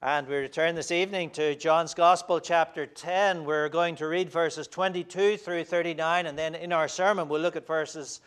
And we return this evening to John's Gospel, chapter 10. We're going to read verses 22 through 39, and then in our sermon we'll look at verses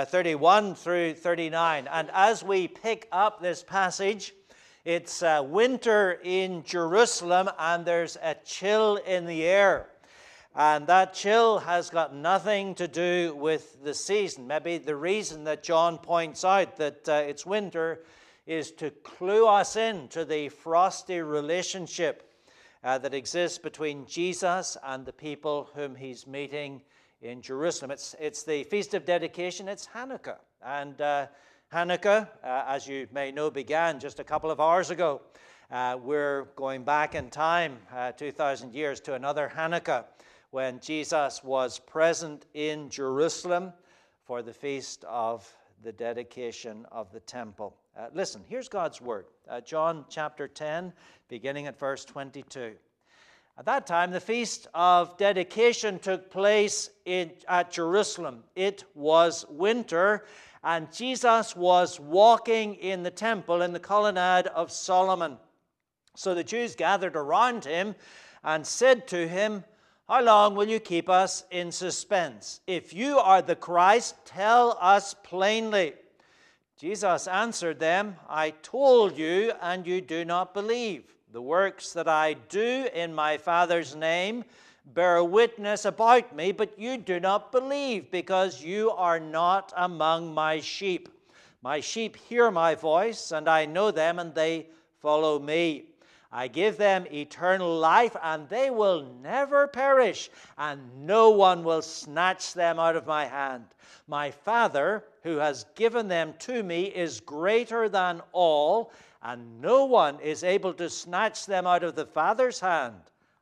31 through 39. And as we pick up this passage, it's winter in Jerusalem, and there's a chill in the air. And that chill has got nothing to do with the season. Maybe the reason that John points out that it's winter is to clue us in to the frosty relationship that exists between Jesus and the people whom he's meeting in Jerusalem. It's the Feast of Dedication. It's Hanukkah. And Hanukkah, as you may know, began just a couple of hours ago. We're going back in time 2,000 years to another Hanukkah when Jesus was present in Jerusalem for the Feast of the Dedication of the Temple. Listen, here's God's word. John chapter 10, beginning at verse 22. At that time, the Feast of Dedication took place at Jerusalem. It was winter, and Jesus was walking in the temple in the colonnade of Solomon. So the Jews gathered around him and said to him, "How long will you keep us in suspense? If you are the Christ, tell us plainly." Jesus answered them, "I told you, and you do not believe. The works that I do in my Father's name bear witness about me, but you do not believe, because you are not among my sheep. My sheep hear my voice, and I know them, and they follow me. I give them eternal life, and they will never perish, and no one will snatch them out of my hand. My Father, who has given them to me, is greater than all, and no one is able to snatch them out of the Father's hand.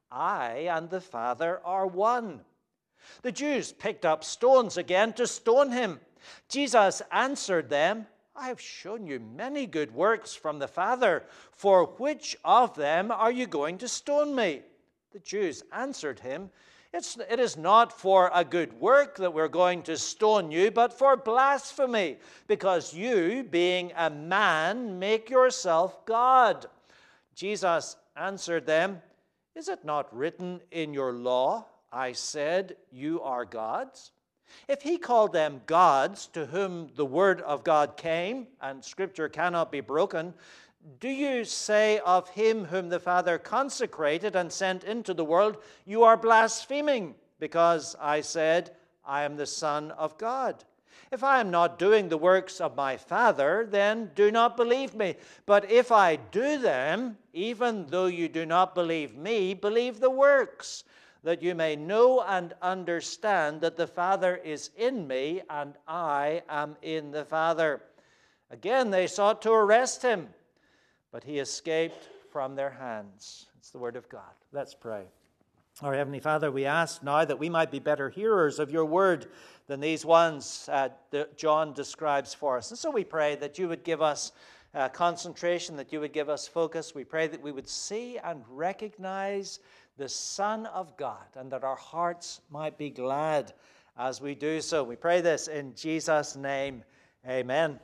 I and the Father are one." The Jews picked up stones again to stone him. Jesus answered them, "I have shown you many good works from the Father. For which of them are you going to stone me?" The Jews answered him, It is not for a good work that we're going to stone you, but for blasphemy, because you, being a man, make yourself God." Jesus answered them, "Is it not written in your law, I said, you are gods?" If he called them gods to whom the word of God came, and Scripture cannot be broken, do you say of him whom the Father consecrated and sent into the world, "You are blaspheming, because I said, I am the Son of God"? If I am not doing the works of my Father, then do not believe me. But if I do them, even though you do not believe me, believe the works, that you may know and understand that the Father is in me, and I am in the Father. Again, they sought to arrest him, but he escaped from their hands. It's the word of God. Let's pray. Our Heavenly Father, we ask now that we might be better hearers of your word than these ones that John describes for us. And so we pray that you would give us concentration, that you would give us focus. We pray that we would see and recognize the Son of God, and that our hearts might be glad as we do so. We pray this in Jesus' name. Amen.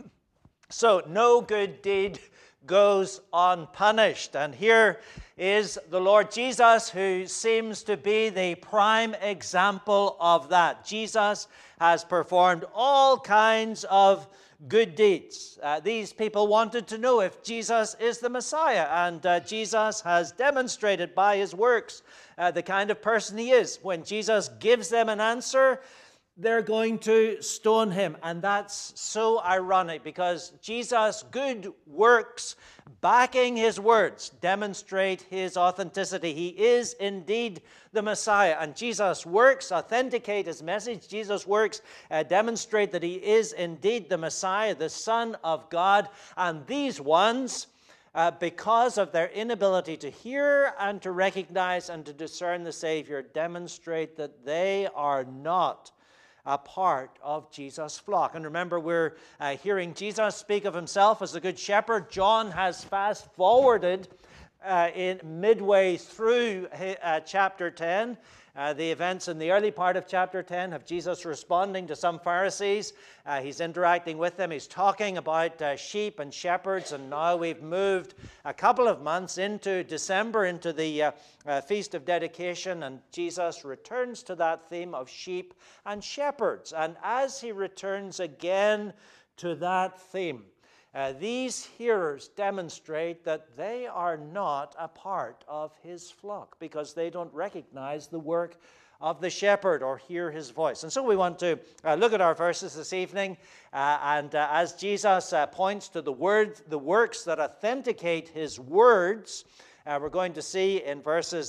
So, no good deed goes unpunished. And here is the Lord Jesus, who seems to be the prime example of that. Jesus has performed all kinds of good deeds. These people wanted to know if Jesus is the Messiah, and Jesus has demonstrated by his works the kind of person he is. When Jesus gives them an answer, they're going to stone him. And that's so ironic, because Jesus' good works backing his words demonstrate his authenticity. He is indeed the Messiah. And Jesus' works authenticate his message. Jesus' works demonstrate that he is indeed the Messiah, the Son of God. And these ones, because of their inability to hear and to recognize and to discern the Savior, demonstrate that they are not a part of Jesus' flock. And remember, we're hearing Jesus speak of himself as the Good Shepherd. John has fast-forwarded in midway through chapter 10 the events in the early part of chapter 10 have Jesus responding to some Pharisees. He's interacting with them. He's talking about sheep and shepherds. And now we've moved a couple of months into December, into the Feast of Dedication. And Jesus returns to that theme of sheep and shepherds. And as he returns again to that theme, these hearers demonstrate that they are not a part of his flock because they don't recognize the work of the shepherd or hear his voice. And so we want to look at our verses this evening, and as Jesus points to the works that authenticate his words, we're going to see in verses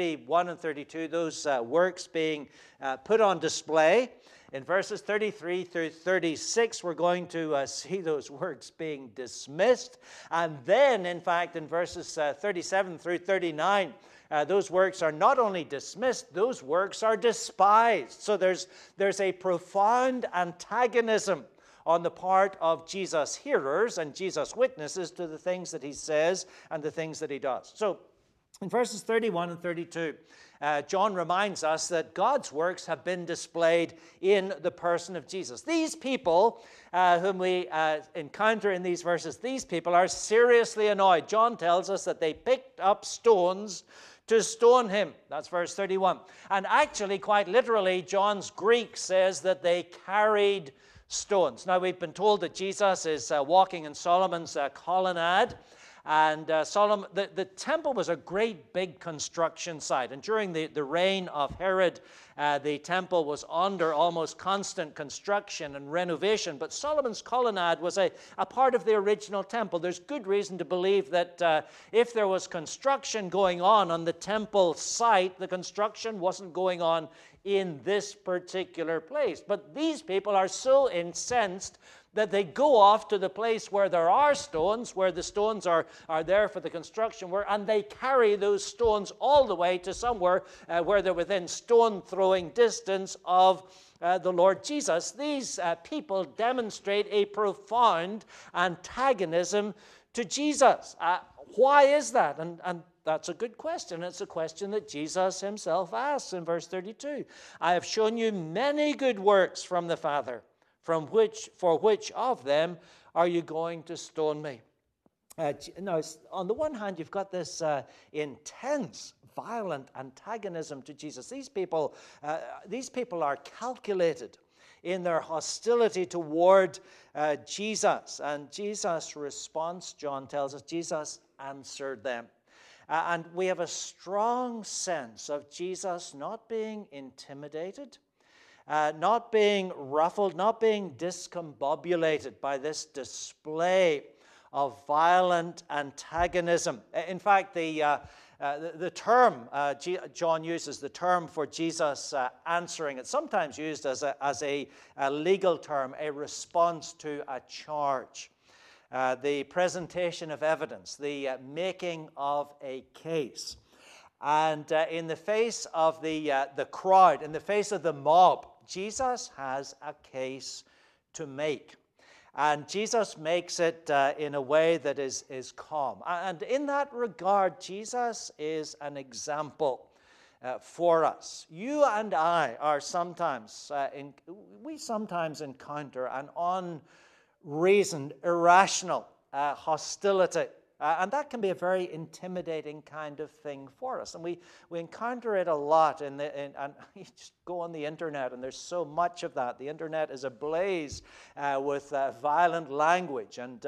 31 and 32 those works being put on display. In verses 33 through 36, we're going to see those works being dismissed. And then, in fact, in verses 37 through 39, those works are not only dismissed, those works are despised. So there's a profound antagonism on the part of Jesus' hearers and Jesus' witnesses to the things that he says and the things that he does. So in verses 31 and 32, John reminds us that God's works have been displayed in the person of Jesus. These people whom we encounter in these verses, these people are seriously annoyed. John tells us that they picked up stones to stone him. That's verse 31. And actually, quite literally, John's Greek says that they carried stones. Now, we've been told that Jesus is walking in Solomon's colonnade. And the temple was a great big construction site. And during the reign of Herod, the temple was under almost constant construction and renovation. But Solomon's colonnade was a part of the original temple. There's good reason to believe that if there was construction going on the temple site, the construction wasn't going on in this particular place. But these people are so incensed that they go off to the place where there are stones, where the stones are there for the construction work, and they carry those stones all the way to somewhere where they're within stone-throwing distance of the Lord Jesus. These people demonstrate a profound antagonism to Jesus. Why is that? And that's a good question. It's a question that Jesus himself asks in verse 32. I have shown you many good works from the Father. For which of them are you going to stone me? Now, on the one hand, you've got this intense, violent antagonism to Jesus. These people are calculated in their hostility toward Jesus. And Jesus' response, John tells us, Jesus answered them. And we have a strong sense of Jesus not being intimidated, not being ruffled, not being discombobulated by this display of violent antagonism. In fact, the term, John uses the term for Jesus answering, it's sometimes used as a legal term, a response to a charge. The presentation of evidence, the making of a case. And in the face of the crowd, in the face of the mob, Jesus has a case to make. And Jesus makes it in a way that is calm. And in that regard, Jesus is an example for us. You and I are sometimes encounter an unreasoned, irrational hostility. And that can be a very intimidating kind of thing for us. And we encounter it a lot. And you just go on the internet, and there's so much of that. The internet is ablaze with violent language and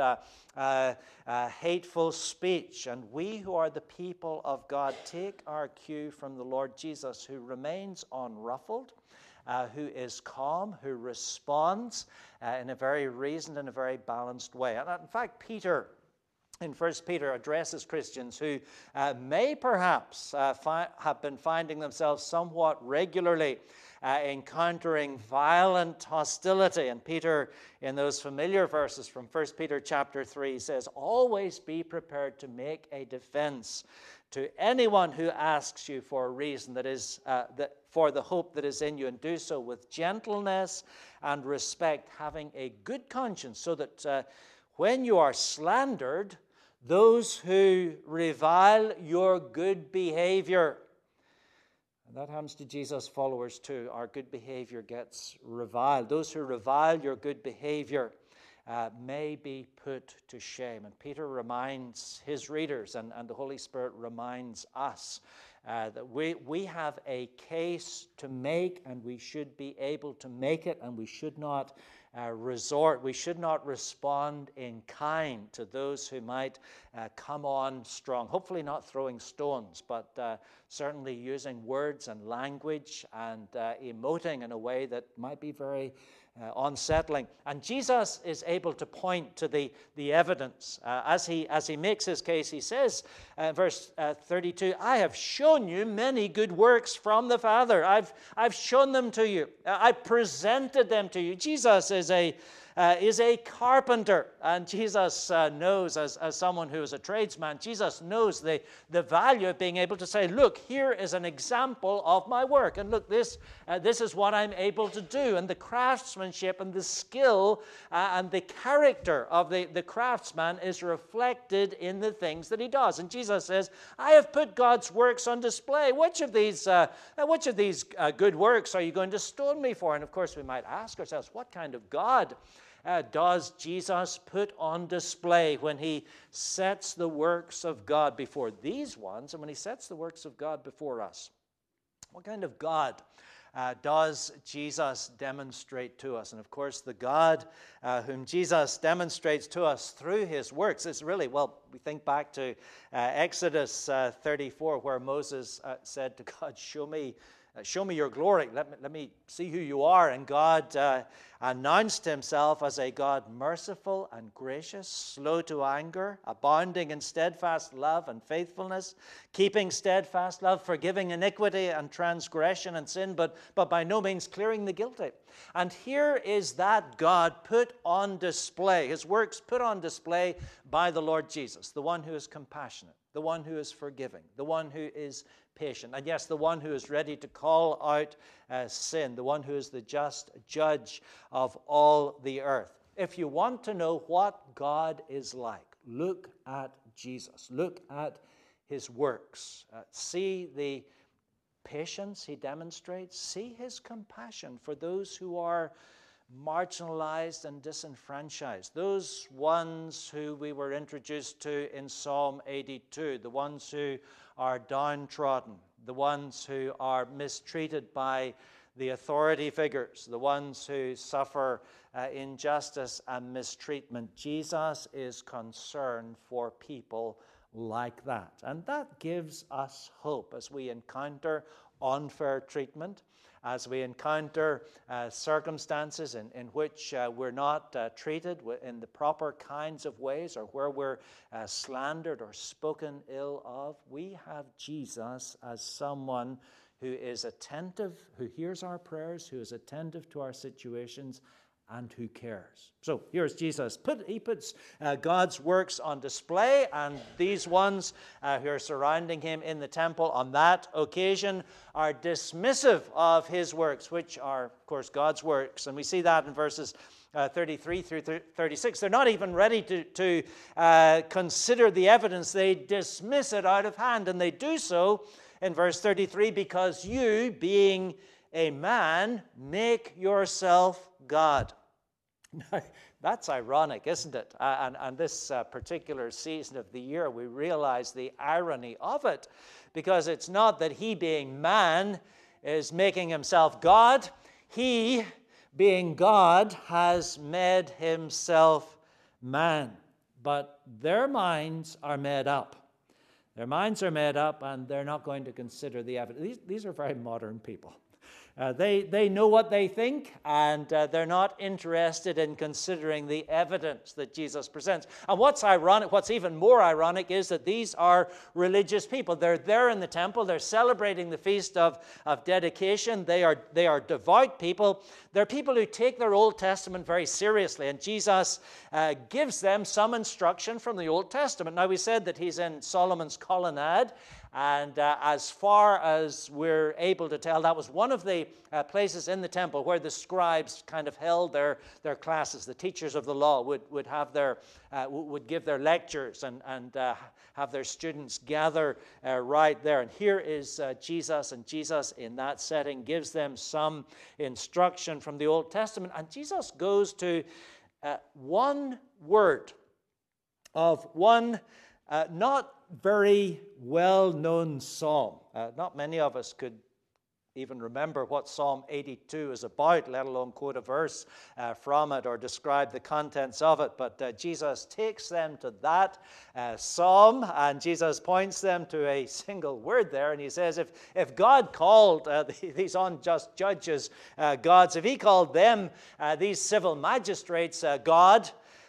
hateful speech. And we who are the people of God take our cue from the Lord Jesus, who remains unruffled, who is calm, who responds in a very reasoned and a very balanced way. And in fact, Peter, in 1 Peter, addresses Christians who may perhaps have been finding themselves somewhat regularly encountering violent hostility. And Peter, in those familiar verses from 1 Peter chapter 3, says, always be prepared to make a defense to anyone who asks you for a reason that is for the hope that is in you, and do so with gentleness and respect, having a good conscience, so that when you are slandered, those who revile your good behavior, And that happens to Jesus' followers too. Our good behavior gets reviled. Those who revile your good behavior may be put to shame. And Peter reminds his readers, and the Holy Spirit reminds us that we have a case to make, and we should be able to make it, and we should not we should not respond in kind to those who might come on strong. Hopefully not throwing stones, but certainly using words and language and emoting in a way that might be very unsettling. And Jesus is able to point to the evidence. As he makes his case, he says, verse 32, I have shown you many good works from the Father. I've shown them to you. I presented them to you. Jesus is a carpenter, and Jesus knows, as someone who is a tradesman, Jesus knows the value of being able to say, look, here is an example of my work, and look, this is what I'm able to do. And the craftsmanship and the skill and the character of the craftsman is reflected in the things that he does. And Jesus says, I have put God's works on display. Which of these good works are you going to stone me for? And of course we might ask ourselves, what kind of God does Jesus put on display when he sets the works of God before these ones, and when he sets the works of God before us? What kind of God does Jesus demonstrate to us? And of course, the God whom Jesus demonstrates to us through his works is really, well, we think back to Exodus 34, where Moses said to God, show me your glory. Let me see who you are. And God announced himself as a God merciful and gracious, slow to anger, abounding in steadfast love and faithfulness, keeping steadfast love, forgiving iniquity and transgression and sin, but by no means clearing the guilty. And here is that God put on display, his works put on display by the Lord Jesus, the one who is compassionate, the one who is forgiving, the one who is patient, and yes, the one who is ready to call out sin, the one who is the just judge of all the earth. If you want to know what God is like, look at Jesus. Look at his works. See the patience he demonstrates. See his compassion for those who are marginalized and disenfranchised, those ones who we were introduced to in Psalm 82, the ones who are downtrodden, the ones who are mistreated by the authority figures, the ones who suffer injustice and mistreatment. Jesus is concerned for people like that. And that gives us hope as we encounter unfair treatment, as we encounter circumstances in which we're not treated in the proper kinds of ways, or where we're slandered or spoken ill of. We have Jesus as someone who is attentive, who hears our prayers, who is attentive to our situations, and who cares. So here's Jesus. He puts God's works on display, and these ones who are surrounding him in the temple on that occasion are dismissive of his works, which are, of course, God's works. And we see that in verses 33 through 36. They're not even ready to consider the evidence. They dismiss it out of hand, and they do so in verse 33, because you, being a man, make yourself God. Now, that's ironic, isn't it? And this particular season of the year, we realize the irony of it, because it's not that he, being man, is making himself God. He, being God, has made himself man. But their minds are made up. Their minds are made up, and they're not going to consider the evidence. These are very modern people. They know what they think, and they're not interested in considering the evidence that Jesus presents. And what's ironic, what's even more ironic, is that these are religious people. They're there in the temple. They're celebrating the feast of dedication. They are devout people. They're people who take their Old Testament very seriously, and Jesus gives them some instruction from the Old Testament. Now, we said that he's in Solomon's colonnade, and as far as we're able to tell, that was one of the the places in the temple where the scribes kind of held their classes. The teachers of the law would have would give their lectures and have their students gather right there. And here is Jesus, and Jesus in that setting gives them some instruction from the Old Testament. And Jesus goes to one word of one not very well-known psalm. Not many of us could even remember what Psalm 82 is about, let alone quote a verse from it or describe the contents of it. But Jesus takes them to that psalm, and Jesus points them to a single word there, and he says, if God called these unjust judges gods, if he called them, these civil magistrates, God,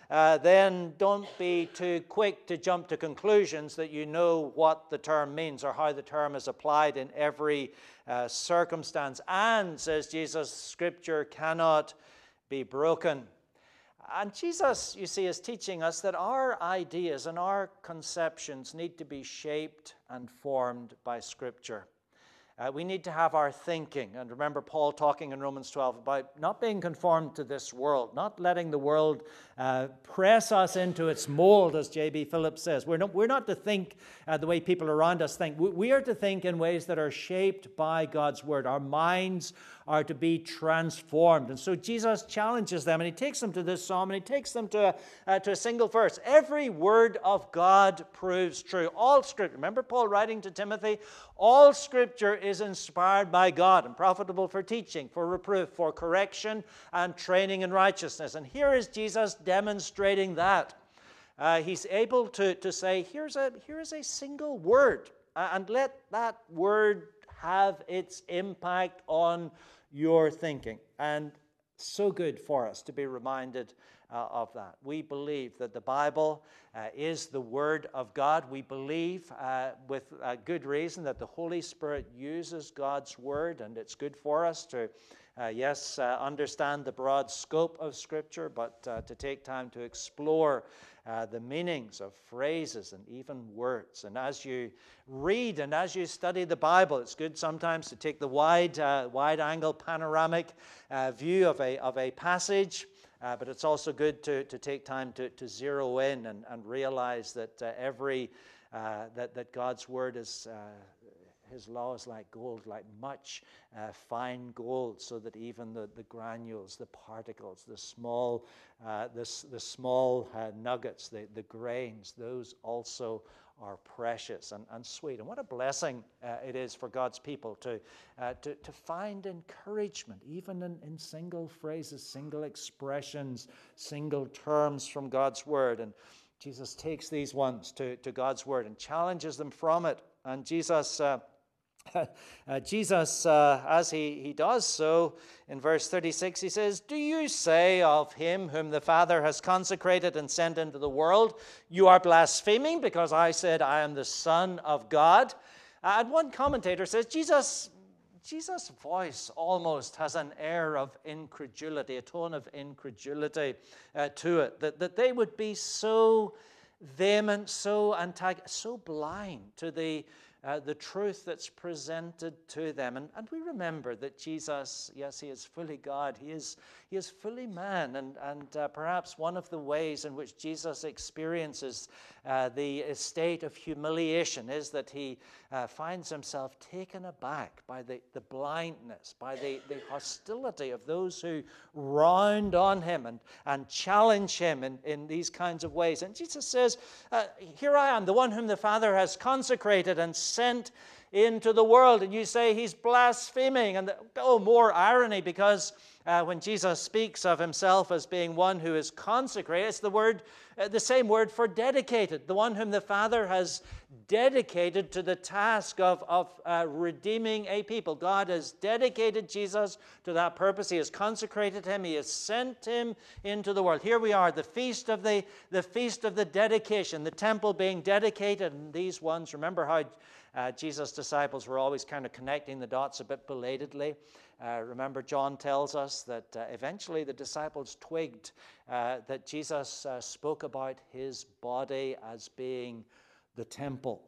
then don't be too quick to jump to conclusions that you know what the term means or how the term is applied in every circumstance. And, says Jesus, Scripture cannot be broken. And Jesus, you see, is teaching us that our ideas and our conceptions need to be shaped and formed by Scripture. We need to have our thinking. And remember Paul talking in Romans 12 about not being conformed to this world, not letting the world press us into its mold, as J.B. Phillips says. We're not to think the way people around us think. We are to think in ways that are shaped by God's word. Our minds are to be transformed. And so Jesus challenges them, and he takes them to this psalm, and he takes them to a single verse. Every word of God proves true. All Scripture, remember Paul writing to Timothy, all Scripture is inspired by God and profitable for teaching, for reproof, for correction, and training in righteousness. And here is Jesus demonstrating that. He's able to say, here is a single word, and let that word have its impact on your thinking. And so good for us to be reminded of that. We believe that the Bible is the Word of God. We believe with good reason that the Holy Spirit uses God's Word, and it's good for us to, understand the broad scope of Scripture, but to take time to explore the meanings of phrases and even words. And as you read and as you study the Bible, it's good sometimes to take the wide-angle panoramic view of a passage, but it's also good to take time to zero in and realize that that God's Word is His law is like gold, like much fine gold, so that even the granules, the particles, the small nuggets, the grains, those also are precious and sweet. And what a blessing it is for God's people to find encouragement, even in single phrases, single expressions, single terms from God's Word. And Jesus takes these ones to God's Word and challenges them from it. And Jesus, as he does so, in verse 36, he says, "Do you say of him whom the Father has consecrated and sent into the world, you are blaspheming because I said I am the Son of God?" And one commentator says, Jesus' voice almost has an air of incredulity, a tone of incredulity to it, that they would be so vehement, so blind to the truth that's presented to them. And we remember that Jesus, yes, he is fully God, he is fully man, and perhaps one of the ways in which Jesus experiences the state of humiliation is that he finds himself taken aback by the blindness, by the hostility of those who round on him and challenge him in these kinds of ways. And Jesus says, here I am, the one whom the Father has consecrated and sent into the world, and you say he's blaspheming. And more irony, because when Jesus speaks of himself as being one who is consecrated, it's the same word for dedicated, the one whom the Father has dedicated to the task of redeeming a people. God has dedicated Jesus to that purpose. He has consecrated him. He has sent him into the world. Here we are, the feast of the dedication, the temple being dedicated, and these ones, remember how Jesus' disciples were always kind of connecting the dots a bit belatedly. Remember, John tells us that eventually the disciples twigged that Jesus spoke about his body as being the temple.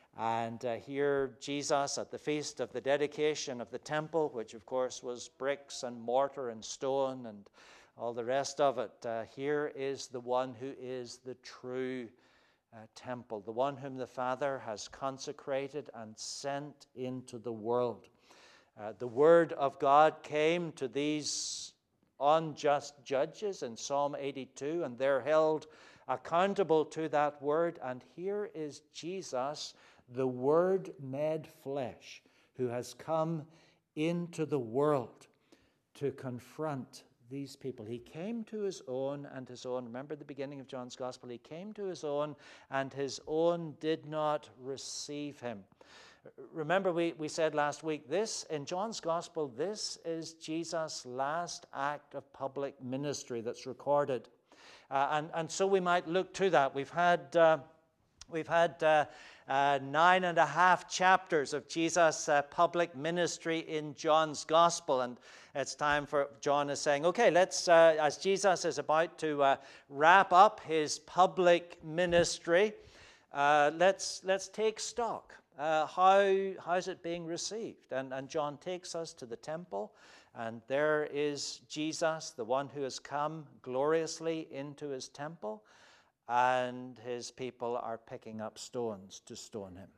And here Jesus at the feast of the dedication of the temple, which of course was bricks and mortar and stone and all the rest of it. Here is the one who is the true temple, the one whom the Father has consecrated and sent into the world. The word of God came to these unjust judges in Psalm 82, and they're held accountable to that word. And here is Jesus, the Word made flesh, who has come into the world to confront these people. He came to his own, and his own, remember the beginning of John's Gospel, he came to his own, and his own did not receive him. Remember, we said last week, this, in John's Gospel, this is Jesus' last act of public ministry that's recorded. And so we might look to that. We've had 9.5 chapters of Jesus' public ministry in John's Gospel, and it's time for John is saying, okay, let's as Jesus is about to wrap up his public ministry, let's take stock. How's it being received? And John takes us to the temple, and there is Jesus, the one who has come gloriously into his temple, and his people are picking up stones to stone him.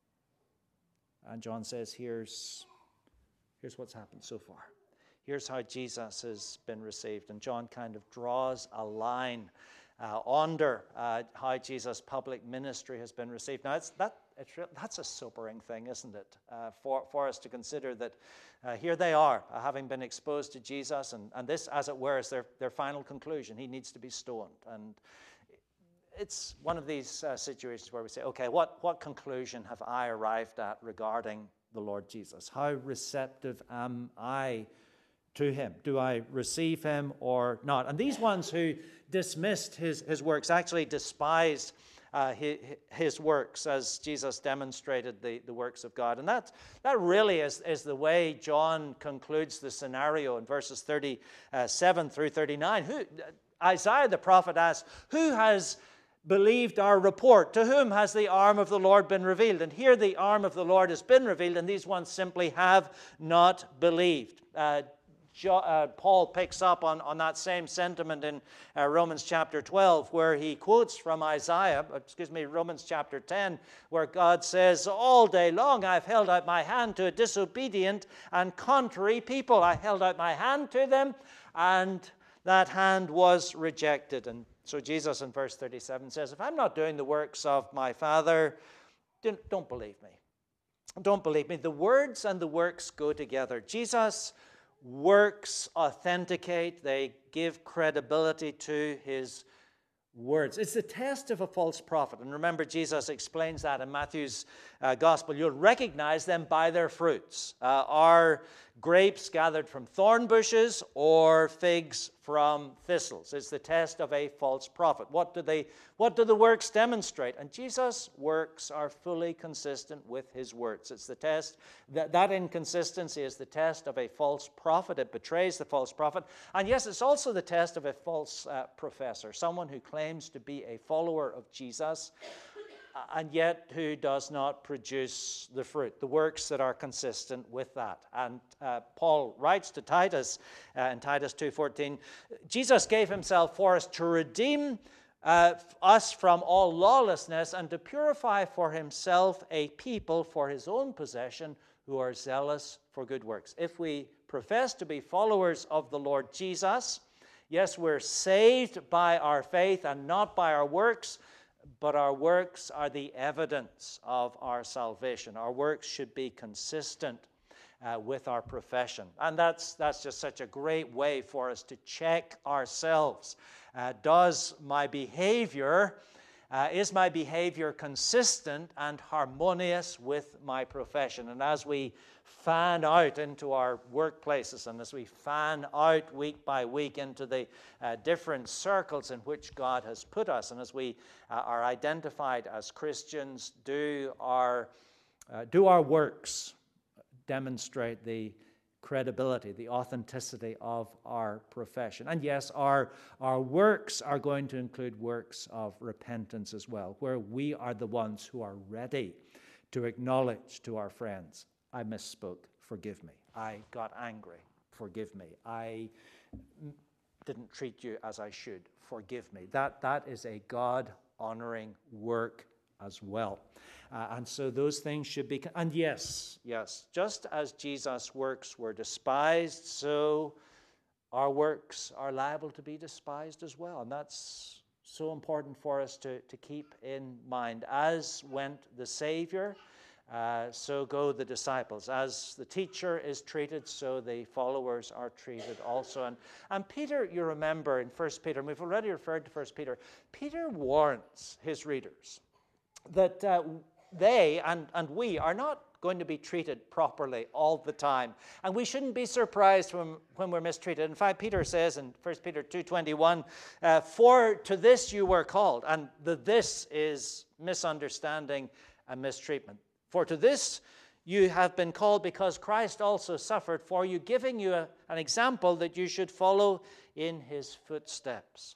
And John says, here's what's happened so far. Here's how Jesus has been received. And John kind of draws a line under how Jesus' public ministry has been received. Now, that's a sobering thing, isn't it, for us to consider that here they are, having been exposed to Jesus, and this, as it were, is their final conclusion. He needs to be stoned. And it's one of these situations where we say, okay, what conclusion have I arrived at regarding the Lord Jesus? How receptive am I to him? Do I receive him or not? And these ones who dismissed his works actually despised his works, as Jesus demonstrated the works of God. And that really is the way John concludes the scenario in verses 37 through 39. Isaiah the prophet asks, who has believed our report? To whom has the arm of the Lord been revealed? And here the arm of the Lord has been revealed, and these ones simply have not believed. Paul picks up on that same sentiment in Romans chapter 12, where he quotes from Romans chapter 10, where God says, all day long I've held out my hand to a disobedient and contrary people. I held out my hand to them, and that hand was rejected. And so Jesus in verse 37 says, if I'm not doing the works of my Father, don't believe me. Don't believe me. The words and the works go together. Jesus' works authenticate, they give credibility to his words. It's the test of a false prophet. And remember, Jesus explains that in Matthew's gospel. You'll recognize them by their fruits. Are grapes gathered from thorn bushes or figs from thistles? It's the test of a false prophet. What do the works demonstrate? And Jesus' works are fully consistent with his words. It's the test. That inconsistency is the test of a false prophet. It betrays the false prophet. And yes, it's also the test of a false professor, someone who claims to be a follower of Jesus, and yet who does not produce the fruit, the works that are consistent with that. And Paul writes to Titus in Titus 2:14, Jesus gave himself for us to redeem us from all lawlessness and to purify for himself a people for his own possession who are zealous for good works. If we profess to be followers of the Lord Jesus, yes, we're saved by our faith and not by our works, but our works are the evidence of our salvation. Our works should be consistent with our profession. And that's just such a great way for us to check ourselves. Is my behavior consistent and harmonious with my profession? And as we fan out into our workplaces, and as we fan out week by week into the different circles in which God has put us, and as we are identified as Christians, do our works demonstrate the credibility, the authenticity of our profession? And yes, our works are going to include works of repentance as well, where we are the ones who are ready to acknowledge to our friends, I misspoke, forgive me. I got angry, forgive me. I didn't treat you as I should, forgive me. That is a God-honoring work as well. And so those things should be, and yes, just as Jesus' works were despised, so our works are liable to be despised as well. And that's so important for us to keep in mind. As went the Savior, so go the disciples. As the teacher is treated, so the followers are treated also. And Peter, you remember in 1 Peter, and we've already referred to 1 Peter, Peter warns his readers that they and we are not going to be treated properly all the time. And we shouldn't be surprised when we're mistreated. In fact, Peter says in 1 Peter 2:21, for to this you were called. And the this is misunderstanding and mistreatment. For to this you have been called because Christ also suffered for you, giving you an example that you should follow in his footsteps.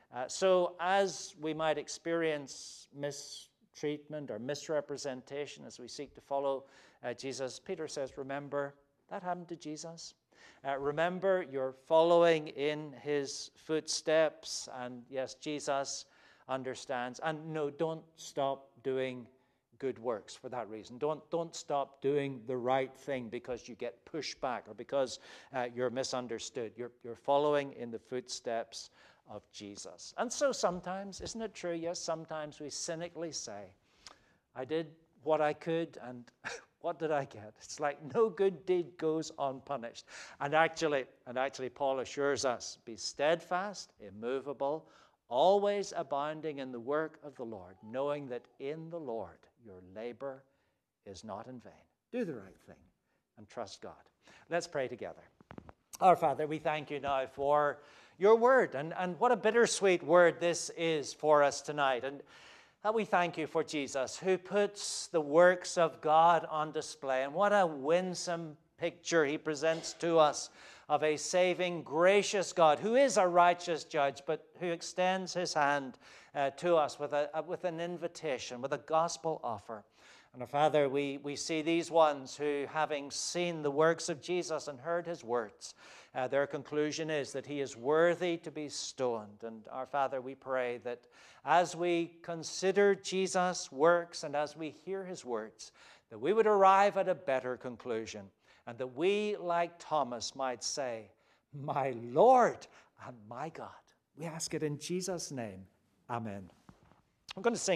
So as we might experience mistreatment or misrepresentation as we seek to follow Jesus, Peter says, remember, that happened to Jesus. Remember, you're following in his footsteps. And yes, Jesus understands. And no, don't stop doing good works for that reason. Don't stop doing the right thing because you get pushed back or because you're misunderstood. You're following in the footsteps of Jesus. And so sometimes, isn't it true? Yes, sometimes we cynically say, I did what I could and what did I get? It's like no good deed goes unpunished. And actually Paul assures us, be steadfast, immovable, always abounding in the work of the Lord, knowing that in the Lord your labor is not in vain. Do the right thing and trust God. Let's pray together. Our Father, we thank you now for your word, and what a bittersweet word this is for us tonight. And we thank you for Jesus, who puts the works of God on display. And what a winsome picture he presents to us of a saving, gracious God, who is a righteous judge, but who extends his hand to us with an invitation, with a gospel offer. And Father, we see these ones who, having seen the works of Jesus and heard his words, their conclusion is that he is worthy to be stoned. And our Father, we pray that as we consider Jesus' works and as we hear his words, that we would arrive at a better conclusion, and that we, like Thomas, might say, my Lord and my God. We ask it in Jesus' name. Amen. I'm going to sing